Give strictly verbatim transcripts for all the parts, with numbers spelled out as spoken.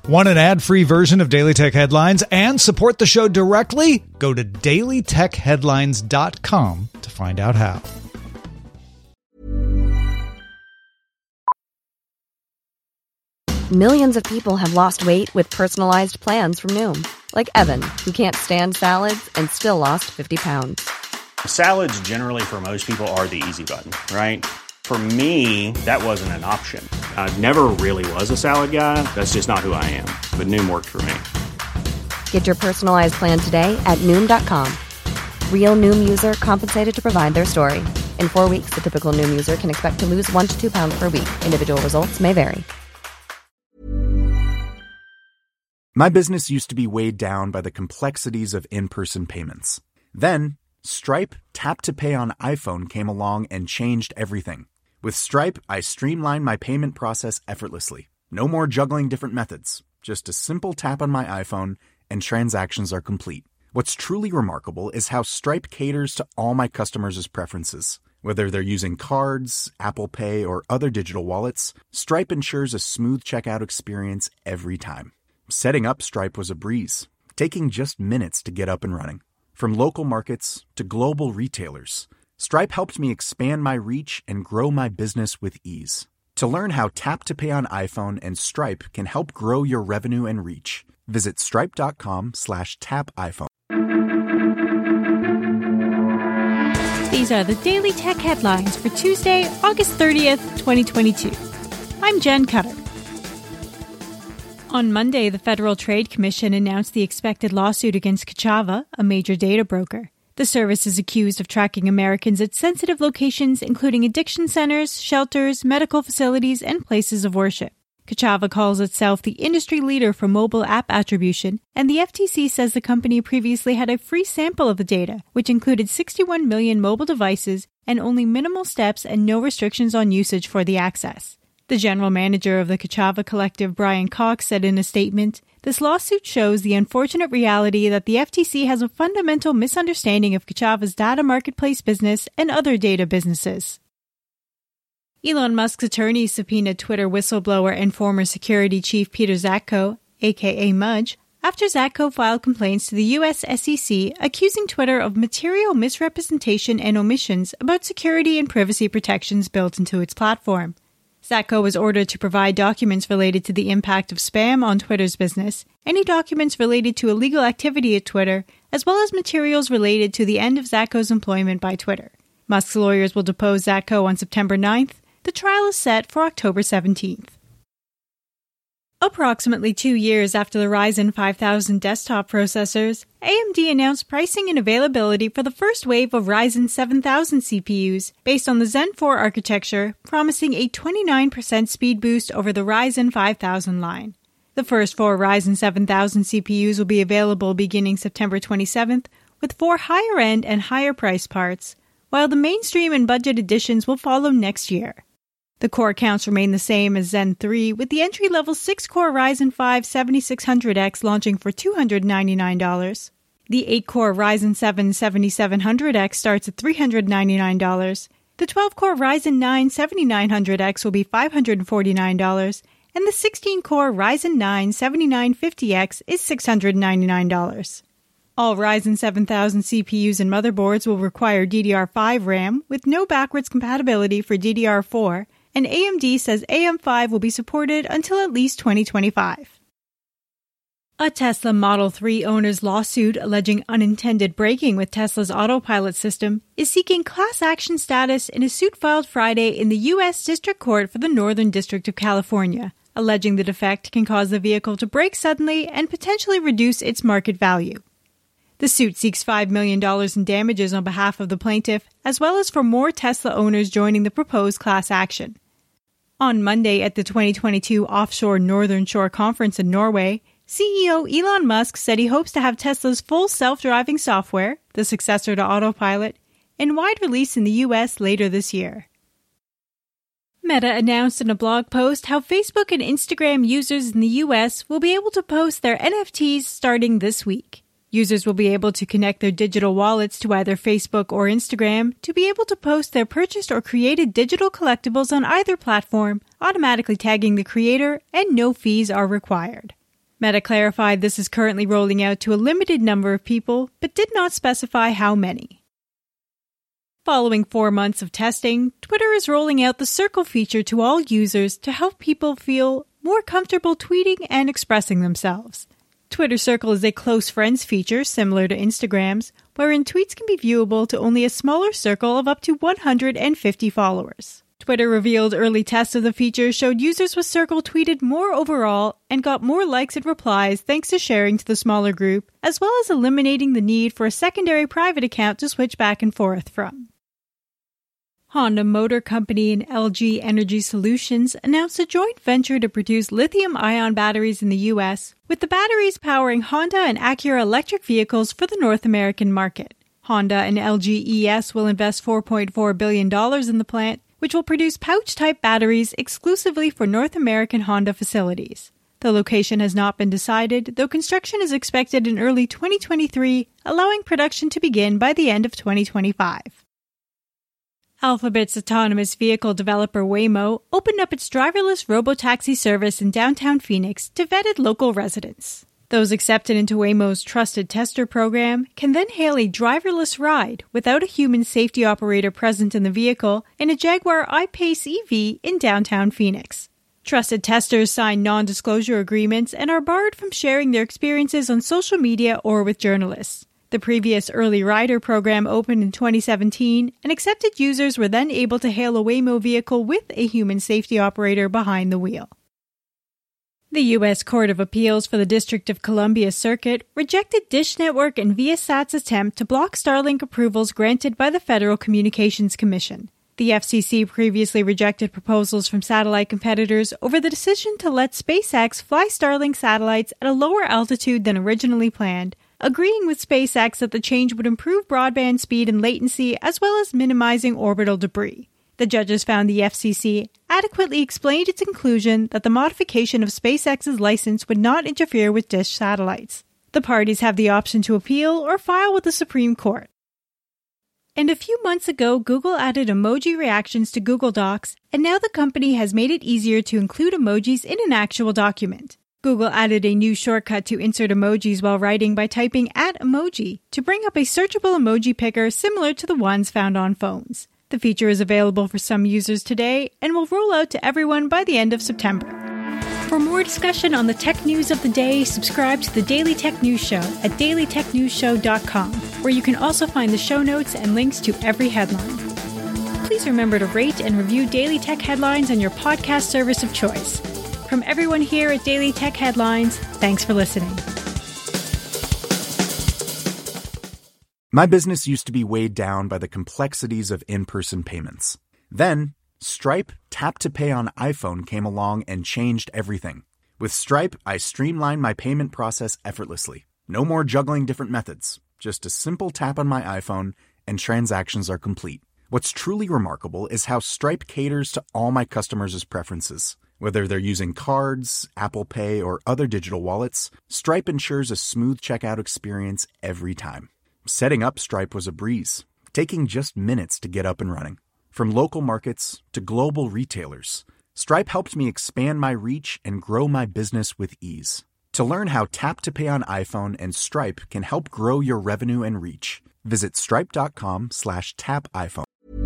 Want an ad-free version of Daily Tech Headlines and support the show directly? Go to daily tech headlines dot com to find out how. Millions of people have lost weight with personalized plans from Noom. Like Evan, who can't stand salads and still lost fifty pounds. Salads generally for most people are the easy button, right? For me, that wasn't an option. I never really was a salad guy. That's just not who I am. But Noom worked for me. Get your personalized plan today at Noom dot com. Real Noom user compensated to provide their story. In four weeks, the typical Noom user can expect to lose one to two pounds per week. Individual results may vary. My business used to be weighed down by the complexities of in-person payments. Then, Stripe Tap to Pay on iPhone came along and changed everything. With Stripe, I streamlined my payment process effortlessly. No more juggling different methods. Just a simple tap on my iPhone and transactions are complete. What's truly remarkable is how Stripe caters to all my customers' preferences. Whether they're using cards, Apple Pay, or other digital wallets, Stripe ensures a smooth checkout experience every time. Setting up Stripe was a breeze, taking just minutes to get up and running. From local markets to global retailers, Stripe helped me expand my reach and grow my business with ease. To learn how Tap to Pay on iPhone and Stripe can help grow your revenue and reach, visit stripe.com slash tap iPhone. These are the Daily Tech Headlines for Tuesday, August thirtieth, twenty twenty-two. I'm Jen Cutter. On Monday, the Federal Trade Commission announced the expected lawsuit against Kochava, a major data broker. The service is accused of tracking Americans at sensitive locations, including addiction centers, shelters, medical facilities, and places of worship. Kochava calls itself the industry leader for mobile app attribution, and the F T C says the company previously had a free sample of the data, which included sixty-one million mobile devices and only minimal steps and no restrictions on usage for the access. The general manager of the Kochava Collective, Brian Cox, said in a statement, "This lawsuit shows the unfortunate reality that the F T C has a fundamental misunderstanding of Kochava's data marketplace business and other data businesses." Elon Musk's attorneys subpoenaed Twitter whistleblower and former security chief Peter Zatko, aka Mudge, after Zatko filed complaints to the U S S E C accusing Twitter of material misrepresentation and omissions about security and privacy protections built into its platform. Zatko was ordered to provide documents related to the impact of spam on Twitter's business, any documents related to illegal activity at Twitter, as well as materials related to the end of Zatko's employment by Twitter. Musk's lawyers will depose Zatko on September ninth. The trial is set for October seventeenth. Approximately two years after the Ryzen five thousand desktop processors, A M D announced pricing and availability for the first wave of Ryzen seven thousand C P Us based on the Zen four architecture, promising a twenty-nine percent speed boost over the Ryzen five thousand line. The first four Ryzen seven thousand C P Us will be available beginning September twenty-seventh, with four higher-end and higher-priced parts, while the mainstream and budget editions will follow next year. The core counts remain the same as Zen three, with the entry-level six-core Ryzen five seventy-six hundred X launching for two hundred ninety-nine dollars. The eight-core Ryzen seven seventy-seven hundred X starts at three hundred ninety-nine dollars. The twelve-core Ryzen nine seventy-nine hundred X will be five hundred forty-nine dollars, and the sixteen-core Ryzen nine seventy-nine fifty X is six hundred ninety-nine dollars. All Ryzen seven thousand C P Us and motherboards will require D D R five RAM, with no backwards compatibility for D D R four, and A M D says A M five will be supported until at least twenty twenty-five. A Tesla Model three owner's lawsuit alleging unintended braking with Tesla's autopilot system is seeking class action status in a suit filed Friday in the U S District Court for the Northern District of California, alleging the defect can cause the vehicle to brake suddenly and potentially reduce its market value. The suit seeks five million dollars in damages on behalf of the plaintiff, as well as for more Tesla owners joining the proposed class action. On Monday at the twenty twenty-two Offshore Northern Shore Conference in Norway, C E O Elon Musk said he hopes to have Tesla's full self-driving software, the successor to Autopilot, in wide release in the U S later this year. Meta announced in a blog post how Facebook and Instagram users in the U S will be able to post their N F Ts starting this week. Users will be able to connect their digital wallets to either Facebook or Instagram to be able to post their purchased or created digital collectibles on either platform, automatically tagging the creator, and no fees are required. Meta clarified this is currently rolling out to a limited number of people, but did not specify how many. Following four months of testing, Twitter is rolling out the Circle feature to all users to help people feel more comfortable tweeting and expressing themselves. Twitter Circle is a close friends feature similar to Instagram's, wherein tweets can be viewable to only a smaller circle of up to one hundred fifty followers. Twitter revealed early tests of the feature showed users with Circle tweeted more overall and got more likes and replies thanks to sharing to the smaller group, as well as eliminating the need for a secondary private account to switch back and forth from. Honda Motor Company and L G Energy Solutions announced a joint venture to produce lithium-ion batteries in the U S, with the batteries powering Honda and Acura electric vehicles for the North American market. Honda and L G E S will invest four point four billion dollars in the plant, which will produce pouch-type batteries exclusively for North American Honda facilities. The location has not been decided, though construction is expected in early twenty twenty-three, allowing production to begin by the end of twenty twenty-five. Alphabet's autonomous vehicle developer Waymo opened up its driverless robotaxi service in downtown Phoenix to vetted local residents. Those accepted into Waymo's trusted tester program can then hail a driverless ride without a human safety operator present in the vehicle in a Jaguar I-Pace E V in downtown Phoenix. Trusted testers sign non-disclosure agreements and are barred from sharing their experiences on social media or with journalists. The previous Early Rider program opened in twenty seventeen, and accepted users were then able to hail a Waymo vehicle with a human safety operator behind the wheel. The U S Court of Appeals for the District of Columbia Circuit rejected Dish Network and Viasat's attempt to block Starlink approvals granted by the Federal Communications Commission. The F C C previously rejected proposals from satellite competitors over the decision to let SpaceX fly Starlink satellites at a lower altitude than originally planned, agreeing with SpaceX that the change would improve broadband speed and latency as well as minimizing orbital debris. The judges found the F C C adequately explained its conclusion that the modification of SpaceX's license would not interfere with Dish satellites. The parties have the option to appeal or file with the Supreme Court. And a few months ago, Google added emoji reactions to Google Docs, and now the company has made it easier to include emojis in an actual document. Google added a new shortcut to insert emojis while writing by typing at emoji to bring up a searchable emoji picker similar to the ones found on phones. The feature is available for some users today and will roll out to everyone by the end of September. For more discussion on the tech news of the day, subscribe to the Daily Tech News Show at daily tech news show dot com, where you can also find the show notes and links to every headline. Please remember to rate and review Daily Tech Headlines on your podcast service of choice. From everyone here at Daily Tech Headlines, thanks for listening. My business used to be weighed down by the complexities of in-person payments. Then, Stripe Tap to Pay on iPhone came along and changed everything. With Stripe, I streamlined my payment process effortlessly. No more juggling different methods. Just a simple tap on my iPhone and transactions are complete. What's truly remarkable is how Stripe caters to all my customers' preferences. Whether they're using cards, Apple Pay, or other digital wallets, Stripe ensures a smooth checkout experience every time. Setting up Stripe was a breeze, taking just minutes to get up and running. From local markets to global retailers, Stripe helped me expand my reach and grow my business with ease. To learn how Tap to Pay on iPhone and Stripe can help grow your revenue and reach, visit stripe.com slash tap iPhone.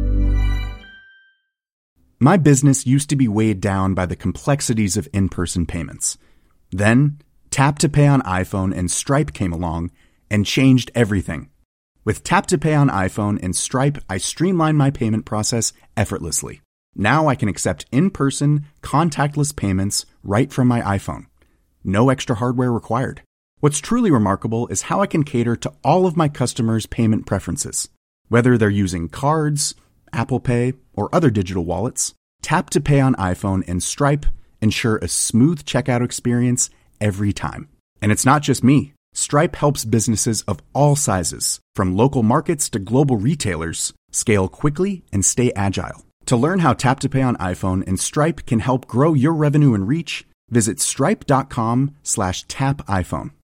My business used to be weighed down by the complexities of in-person payments. Then, Tap to Pay on iPhone and Stripe came along and changed everything. With Tap to Pay on iPhone and Stripe, I streamlined my payment process effortlessly. Now I can accept in-person, contactless payments right from my iPhone. No extra hardware required. What's truly remarkable is how I can cater to all of my customers' payment preferences. Whether they're using cards, Apple Pay, or other digital wallets, Tap to Pay on iPhone and Stripe ensure a smooth checkout experience every time. And it's not just me. Stripe helps businesses of all sizes, from local markets to global retailers, scale quickly and stay agile. To learn how Tap to Pay on iPhone and Stripe can help grow your revenue and reach, visit stripe.com slash tap iPhone.